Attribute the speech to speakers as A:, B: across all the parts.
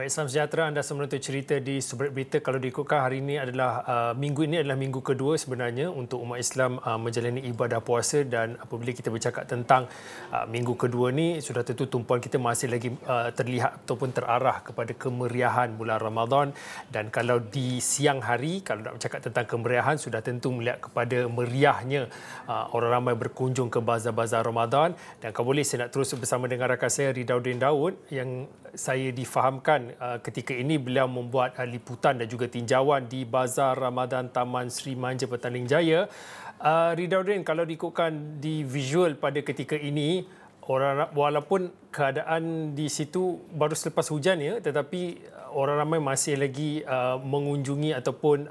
A: Baik, salam sejahtera. Anda semua menonton cerita di Subrit Berita. Kalau diikutkan hari ini adalah minggu ini adalah minggu kedua sebenarnya untuk umat Islam menjalani ibadah puasa, dan apabila kita bercakap tentang minggu kedua ni, sudah tentu tumpuan kita masih lagi terlihat ataupun terarah kepada kemeriahan bulan Ramadan. Dan kalau di siang hari, kalau nak bercakap tentang kemeriahan, sudah tentu melihat kepada meriahnya orang ramai berkunjung ke bazar-bazar Ramadan. Dan kalau boleh saya nak terus bersama dengan rakan saya Ridauddin Daud, yang saya difahamkan ketika ini beliau membuat liputan dan juga tinjauan di Bazar Ramadan Taman Sri Manja Petaling Jaya. Ridauddin, kalau diikutkan di visual pada ketika ini, walaupun keadaan di situ baru selepas hujan ya, tetapi orang ramai masih lagi mengunjungi ataupun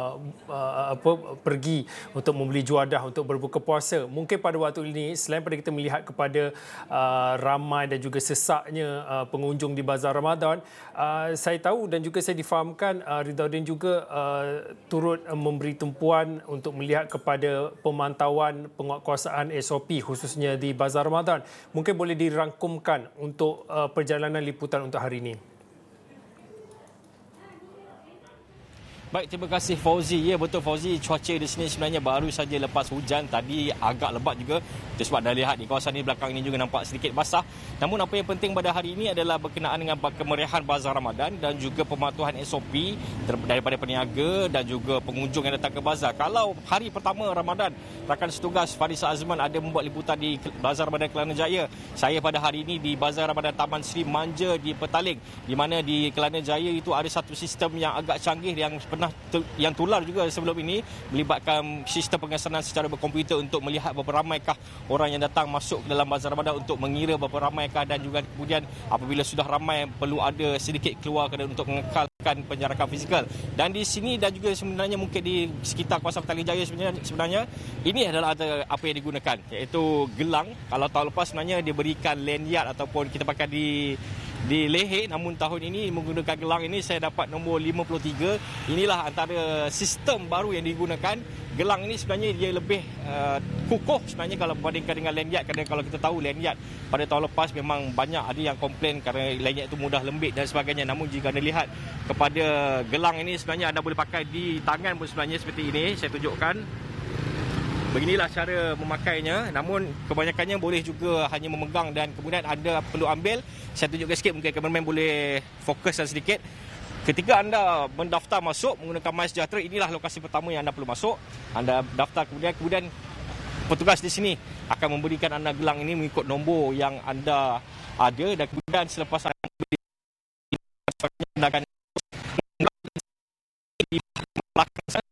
A: pergi untuk membeli juadah untuk berbuka puasa. Mungkin pada waktu ini, selain pada kita melihat kepada ramai dan juga sesaknya pengunjung di Bazar Ramadan, saya tahu dan juga saya difahamkan Ridauddin juga turut memberi tumpuan untuk melihat kepada pemantauan penguatkuasaan SOP khususnya di Bazar Ramadan. Mungkin boleh dirangkumkan untuk perjalanan liputan untuk hari ini.
B: Baik, terima kasih Fauzi. Ya, betul Fauzi, cuaca di sini sebenarnya baru saja lepas hujan. Tadi agak lebat juga. Itu sebab dah lihat di kawasan ini belakang ini juga nampak sedikit basah. Namun apa yang penting pada hari ini adalah berkenaan dengan kemeriahan Bazar Ramadan dan juga pematuhan SOP daripada peniaga dan juga pengunjung yang datang ke bazar. Kalau hari pertama Ramadan, rakan setugas Farisa Azman ada membuat liputan di Bazar Ramadan Kelana Jaya. Saya pada hari ini di Bazar Ramadan Taman Sri Manja di Petaling, di mana di Kelana Jaya itu ada satu sistem yang agak canggih yang tular juga sebelum ini, melibatkan sistem pengesanan secara berkomputer untuk melihat berapa ramaikah orang yang datang masuk ke dalam Bazar Ramadan, untuk mengira berapa ramaikah, dan juga kemudian apabila sudah ramai perlu ada sedikit keluar untuk mengekalkan penjarakan fizikal. Dan di sini dan juga sebenarnya mungkin di sekitar kawasan Petaling Jaya sebenarnya ini adalah apa yang digunakan, iaitu gelang. Kalau tahun lepas sebenarnya dia berikan lanyard ataupun kita pakai di leher, namun tahun ini menggunakan gelang ini saya dapat nombor 53. Inilah antara sistem baru yang digunakan. Gelang ini sebenarnya dia lebih kukuh sebenarnya kalau berbandingkan dengan lanyard, kerana kalau kita tahu lanyard pada tahun lepas memang banyak ada yang komplain kerana lanyard itu mudah lembik dan sebagainya. Namun jika anda lihat kepada gelang ini, sebenarnya anda boleh pakai di tangan pun sebenarnya seperti ini. Saya tunjukkan. Beginilah cara memakainya, namun kebanyakannya boleh juga hanya memegang dan kemudian anda perlu ambil. Saya tunjukkan sikit, mungkin kameraman boleh fokuskan sedikit. Ketika anda mendaftar masuk menggunakan MySejahtera, inilah lokasi pertama yang anda perlu masuk. Anda daftar, kemudian petugas di sini akan memberikan anda gelang ini mengikut nombor yang anda ada, dan kemudian selepas anda beri, anda akan di belakang sana.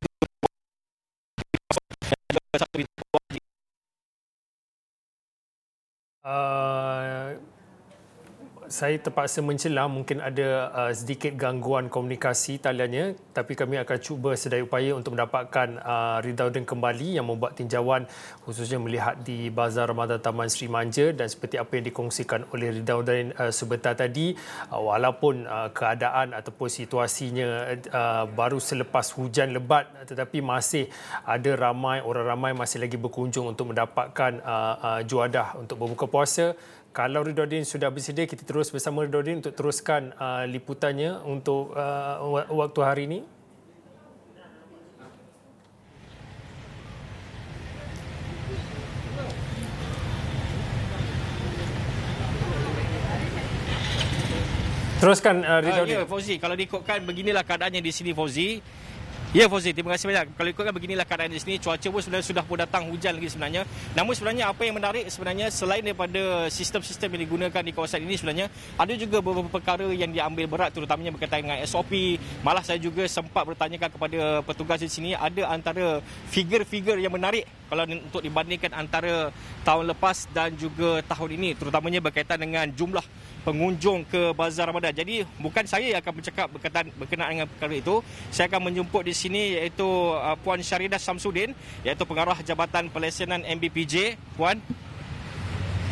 A: Saya terpaksa mencela, mungkin ada sedikit gangguan komunikasi taliannya, tapi kami akan cuba sedaya upaya untuk mendapatkan Ridauddin kembali yang membuat tinjauan khususnya melihat di Bazar Ramadan Taman Sri Manja. Dan seperti apa yang dikongsikan oleh Ridauddin sebentar tadi, walaupun keadaan ataupun situasinya baru selepas hujan lebat, tetapi masih ada orang ramai masih lagi berkunjung untuk mendapatkan juadah untuk berbuka puasa. Kalau Ridauddin sudah bersedia, kita terus bersama Ridauddin untuk teruskan liputannya untuk waktu hari ini. Teruskan Ridauddin.
B: Ya Fauzi, kalau diikutkan beginilah keadaannya di sini Fauzi. Ya Fauzi, terima kasih banyak. Kalau ikutkan beginilah keadaan di sini, cuaca pun sebenarnya sudah pun datang hujan lagi sebenarnya. Namun sebenarnya apa yang menarik sebenarnya, selain daripada sistem-sistem yang digunakan di kawasan ini, sebenarnya ada juga beberapa perkara yang diambil berat, terutamanya berkaitan dengan SOP. Malah saya juga sempat bertanyakan kepada petugas di sini, ada antara figure-figure yang menarik kalau untuk dibandingkan antara tahun lepas dan juga tahun ini, terutamanya berkaitan dengan jumlah pengunjung ke Bazar Ramadan. Jadi bukan saya yang akan bercakap berkenaan dengan perkara itu. Saya akan menjemput di sini iaitu Puan Syaridah Samsudin, iaitu pengarah Jabatan Pelesenan MBPJ. Puan,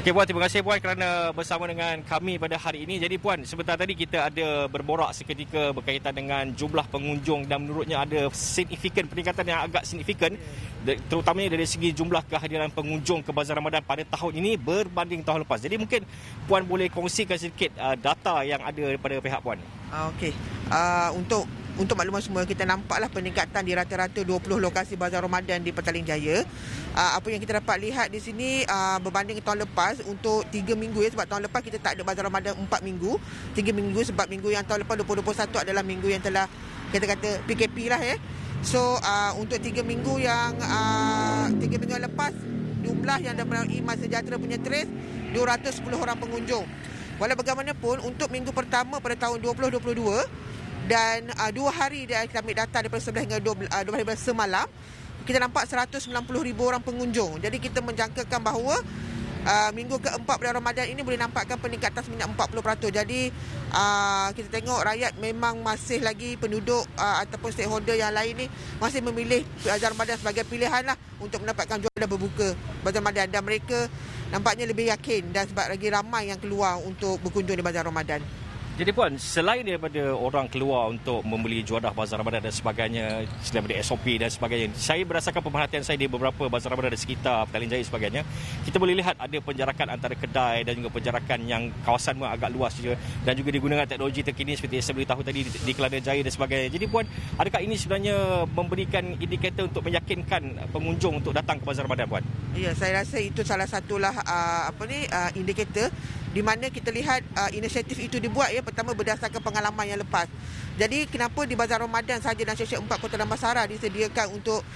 B: Okey Puan, terima kasih Puan kerana bersama dengan kami pada hari ini. Jadi Puan, sebentar tadi kita ada berborak seketika berkaitan dengan jumlah pengunjung dan menurutnya ada peningkatan yang agak signifikan, terutamanya dari segi jumlah kehadiran pengunjung ke Bazar Ramadan pada tahun ini berbanding tahun lepas. Jadi mungkin Puan boleh kongsikan sedikit data yang ada daripada pihak Puan.
C: Okey. Untuk makluman semua, kita nampaklah peningkatan di rata-rata 20 lokasi Bazar Ramadan di Petaling Jaya. Apa yang kita dapat lihat di sini berbanding tahun lepas untuk 3 minggu ya, sebab tahun lepas kita tak ada Bazar Ramadan 4 minggu. 3 minggu sebab minggu yang tahun lepas 2021 adalah minggu yang telah kita kata PKP lah ya. So untuk 3 minggu yang lepas, jumlah yang melalui Mas Sejahtera punya trace 210 orang pengunjung. Walau bagaimanapun untuk minggu pertama pada tahun 2022 dan 2 hari dia kami data daripada 11 hingga 12 hari semalam, kita nampak 190,000 orang pengunjung. Jadi kita menjangkakan bahawa minggu keempat bulan Ramadan ini boleh nampakkan peningkatan sebanyak 40%. Jadi kita tengok rakyat memang masih lagi, penduduk ataupun stakeholder yang lain ni masih memilih Bazar Ramadan sebagai pilihan lah untuk mendapatkan jualan berbuka Bazar Ramadan, dan mereka nampaknya lebih yakin dan sebab lagi ramai yang keluar untuk berkunjung di Bazar Ramadan.
B: Jadi Puan, selain daripada orang keluar untuk membeli juadah Bazar Ramadan dan sebagainya, selain daripada SOP dan sebagainya, saya berdasarkan pemerhatian saya di beberapa Bazar Ramadan di sekitar Petaling Jaya sebagainya, kita boleh lihat ada penjarakan antara kedai dan juga penjarakan yang kawasan agak luas juga, dan juga digunakan teknologi terkini seperti yang saya beritahu tadi di Kelana Jaya dan sebagainya. Jadi Puan, adakah ini sebenarnya memberikan indikator untuk meyakinkan pengunjung untuk datang ke Bazar Ramadan Puan?
C: Ya, saya rasa itu salah satulah indikator di mana kita lihat inisiatif itu dibuat ya, pertama berdasarkan pengalaman yang lepas. Jadi kenapa di Bazar Ramadan saja dan Seksyen 4 Kota Damansara disediakan untuk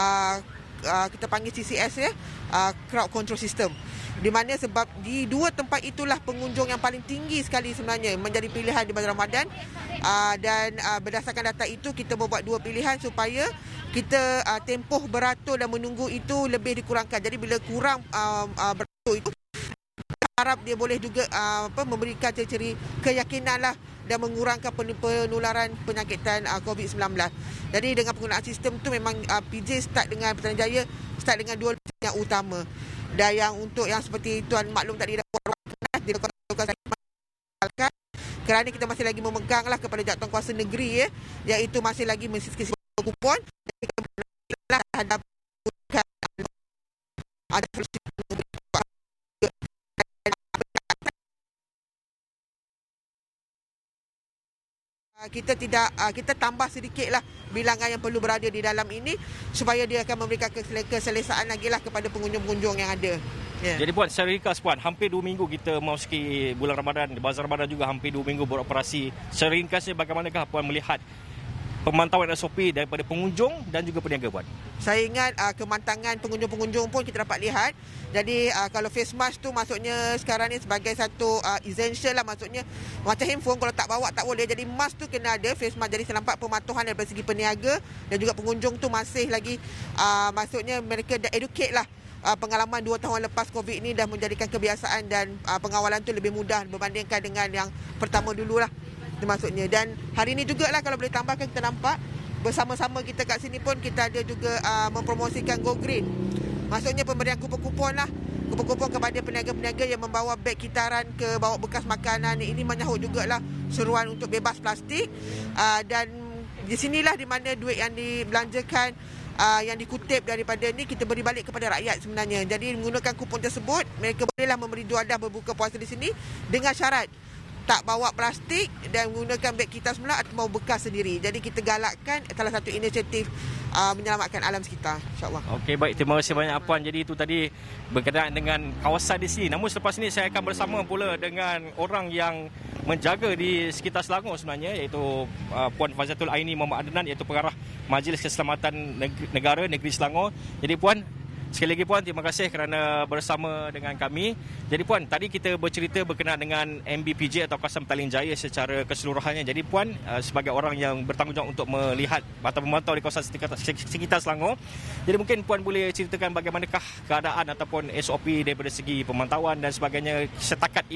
C: kita panggil CCS ya, crowd control system, di mana sebab di dua tempat itulah pengunjung yang paling tinggi sekali sebenarnya menjadi pilihan di Bazar Ramadan, dan berdasarkan data itu kita membuat dua pilihan supaya kita tempoh beratur dan menunggu itu lebih dikurangkan. Jadi bila kurang beratur itu, harap dia boleh juga memberikan ciri-ciri keyakinan lah dan mengurangkan penularan penyakitan COVID-19. Jadi dengan penggunaan sistem tu memang PJ start dengan Petaling Jaya start dengan dua yang utama. Dan yang untuk yang seperti tuan maklum tadi di lokasi kerana kita masih lagi memeganglah kepada jadual kuasa negeri ya, iaitu masih lagi mensisir kupon terhadap ada kita tambah sedikitlah bilangan yang perlu berada di dalam ini supaya dia akan memberikan keselesaan lagi lah kepada pengunjung-pengunjung yang ada.
B: Yeah. Jadi Puan, secara ringkas Puan, hampir 2 minggu kita memasuki bulan Ramadan, Bazar Ramadan juga hampir 2 minggu beroperasi. Secara ringkasnya bagaimanakah Puan melihat pemantauan SOP daripada pengunjung dan juga peniaga Puan?
C: Saya ingat kemantangan pengunjung-pengunjung pun kita dapat lihat. Jadi kalau face mask tu maksudnya sekarang ni sebagai satu essential lah, maksudnya macam handphone kalau tak bawa tak boleh. Jadi mask tu kena ada, face mask. Jadi saya nampak pematuhan daripada segi peniaga dan juga pengunjung tu masih lagi maksudnya mereka dah educate lah. Pengalaman 2 tahun lepas COVID ni dah menjadikan kebiasaan dan pengawalan tu lebih mudah berbandingkan dengan yang pertama dululah. Itu maksudnya. Dan hari ini jugalah kalau boleh tambahkan, kita nampak bersama-sama kita kat sini pun kita ada juga mempromosikan Go Green. Maksudnya pemberian kupon-kupon lah. Kupon-kupon kepada peniaga-peniaga yang membawa beg kitaran ke bawa bekas makanan. Ini menyahut jugalah seruan untuk bebas plastik. Dan di sinilah di mana duit yang dibelanjakan, yang dikutip daripada ni kita beri balik kepada rakyat sebenarnya. Jadi menggunakan kupon tersebut, mereka bolehlah memberi juadah berbuka puasa di sini dengan syarat tak bawa plastik dan menggunakan beg kita semula atau mau bekas sendiri. Jadi kita galakkan salah satu inisiatif menyelamatkan alam sekitar, insyaAllah. Okey,
B: baik. Terima kasih banyak Puan. Jadi itu tadi berkaitan dengan kawasan di sini. Namun selepas ini saya akan bersama pula dengan orang yang menjaga di sekitar Selangor sebenarnya, iaitu Puan Faziatul Aini Muhammad Adnan, iaitu pengarah Majlis Keselamatan Negara Negeri Selangor. Jadi Puan, sekali lagi Puan, terima kasih kerana bersama dengan kami. Jadi Puan, tadi kita bercerita berkenaan dengan MBPJ atau Kawasan Petaling Jaya secara keseluruhannya. Jadi Puan, sebagai orang yang bertanggungjawab untuk melihat atau memantau di kawasan sekitar Selangor, jadi mungkin Puan boleh ceritakan bagaimanakah keadaan ataupun SOP daripada segi pemantauan dan sebagainya setakat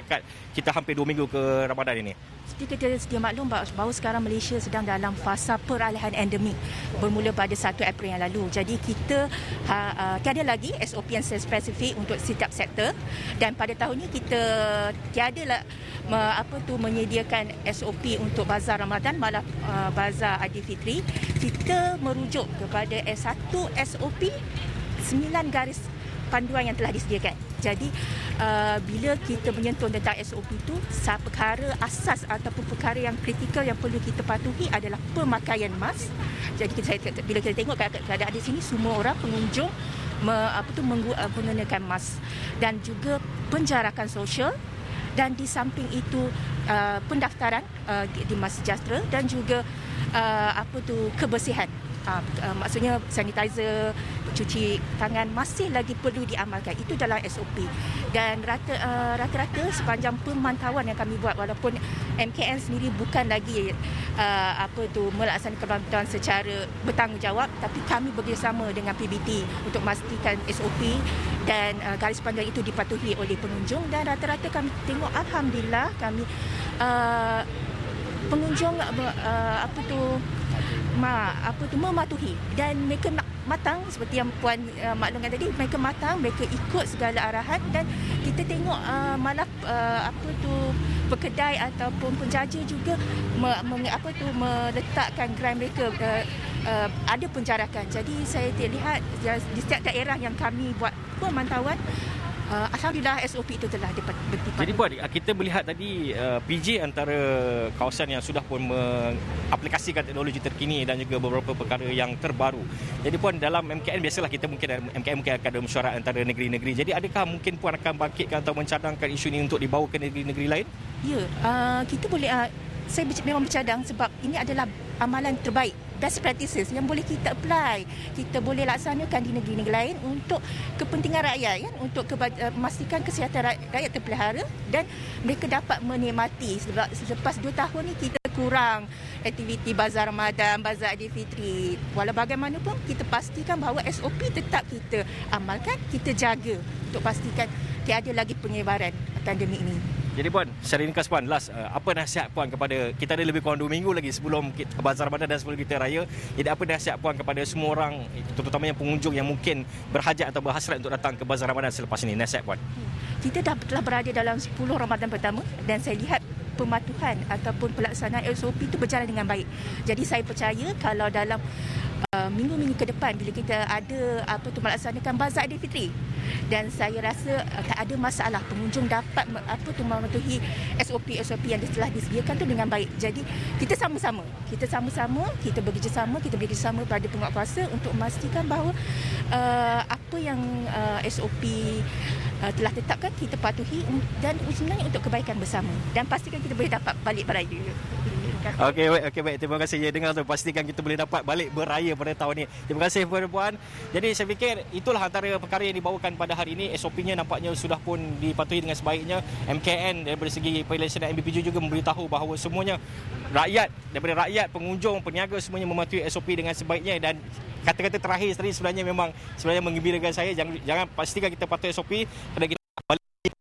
B: kita hampir 2 minggu ke Ramadan ini.
D: Seperti kita sedia maklum bahawa sekarang Malaysia sedang dalam fasa peralihan endemik bermula pada 1 April yang lalu. Jadi kita tiada lagi SOP yang spesifik untuk setiap sektor, dan pada tahun ini kita tiada menyediakan SOP untuk bazar Ramadan malah bazar Aidilfitri. Kita merujuk kepada satu SOP 9 garis panduan yang telah disediakan. Jadi bila kita menyentuh tentang SOP itu, perkara asas ataupun perkara yang kritikal yang perlu kita patuhi adalah pemakaian mask. Jadi bila kita tengok keadaan di sini, semua orang pengunjung menggunakan mask, dan juga penjarakan sosial, dan di samping itu pendaftaran di Mas Sejahtera, dan juga kebersihan. Maksudnya sanitizer, cuci tangan masih lagi perlu diamalkan. Itu dalam SOP. Dan rata-rata sepanjang pemantauan yang kami buat, walaupun MKN sendiri bukan lagi melaksanakan pemantauan secara bertanggungjawab, tapi kami bekerjasama dengan PBT untuk memastikan SOP dan garis panduan itu dipatuhi oleh pengunjung. Dan rata-rata kami tengok, alhamdulillah, kami pengunjung mematuhi, dan mereka matang seperti yang Puan maklumkan tadi. Mereka matang, mereka ikut segala arahan, dan kita tengok malah pekedai ataupun penjaja juga meletakkan gerai mereka ada penjarakan. Jadi saya lihat di setiap daerah yang kami buat pemantauan, alhamdulillah SOP itu telah dipatuhi.
B: Jadi Puan, kita melihat tadi PJ antara kawasan yang sudah pun mengaplikasikan teknologi terkini dan juga beberapa perkara yang terbaru. Jadi Puan, dalam MKN biasalah kita MKN mungkin akan ada mesyuarat antara negeri-negeri. Jadi adakah mungkin Puan akan bangkitkan atau mencadangkan isu ini untuk dibawa ke negeri-negeri lain?
D: Ya, kita boleh. Saya memang bercadang sebab ini adalah amalan terbaik, best practices yang boleh kita apply, kita boleh laksanakan di negeri-negeri lain untuk kepentingan rakyat, untuk memastikan kesihatan rakyat terpelihara dan mereka dapat menikmati. Sebab selepas 2 tahun ni kita kurang aktiviti bazar Ramadan, bazar Aidilfitri. Walau bagaimanapun kita pastikan bahawa SOP tetap kita amalkan, kita jaga untuk pastikan tiada lagi penyebaran pandemik ini.
B: Jadi Puan, secara ringkas Puan, apa nasihat Puan kepada, kita ada lebih kurang 2 minggu lagi sebelum bazar Ramadan dan sebelum kita raya. Jadi apa nasihat Puan kepada semua orang, terutamanya pengunjung yang mungkin berhajat atau berhasrat untuk datang ke bazar Ramadan selepas ini? Nasihat Puan.
D: Kita telah berada dalam 10 Ramadan pertama, dan saya lihat pematuhan ataupun pelaksanaan SOP itu berjalan dengan baik. Jadi saya percaya kalau dalam minggu-minggu ke depan, bila kita ada melaksanakan bazar Aidilfitri, dan saya rasa tak ada masalah, pengunjung dapat mematuhi SOP yang telah disediakan tu dengan baik. Jadi kita sama-sama kita bekerjasama pada penguatkuasa untuk memastikan bahawa apa yang SOP telah tetapkan kita patuhi, dan sebenarnya untuk kebaikan bersama, dan pastikan kita boleh dapat balik beraya.
B: Okey, baik. Terima kasih. Ya, dengar tu, pastikan kita boleh dapat balik beraya pada tahun ini. Terima kasih kepada Puan. Jadi saya fikir itulah antara perkara yang dibawakan pada hari ini. SOP-nya nampaknya sudah pun dipatuhi dengan sebaiknya. MKN daripada segi pelaksana MBPJ juga memberitahu bahawa semuanya daripada rakyat, pengunjung, peniaga semuanya mematuhi SOP dengan sebaiknya. Dan kata-kata terakhir tadi sebenarnya menggembirakan saya. Jangan pastikan kita patuhi SOP kerana kita balik.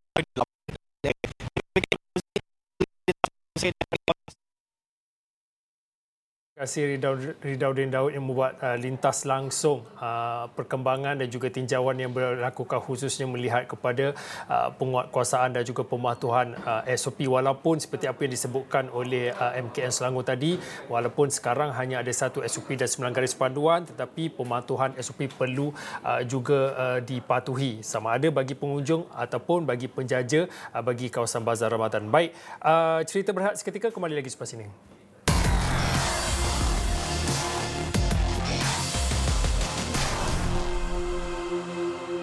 A: Terima kasih Ridauddin Daud yang membuat lintas langsung perkembangan dan juga tinjauan yang berlakukan khususnya melihat kepada penguatkuasaan dan juga pematuhan SOP, walaupun seperti apa yang disebutkan oleh MKN Selangor tadi, walaupun sekarang hanya ada satu SOP dan 9 garis panduan, tetapi pematuhan SOP perlu juga dipatuhi sama ada bagi pengunjung ataupun bagi penjaja bagi kawasan bazar Ramadan. Baik, cerita berhad seketika kembali lagi selepas ini.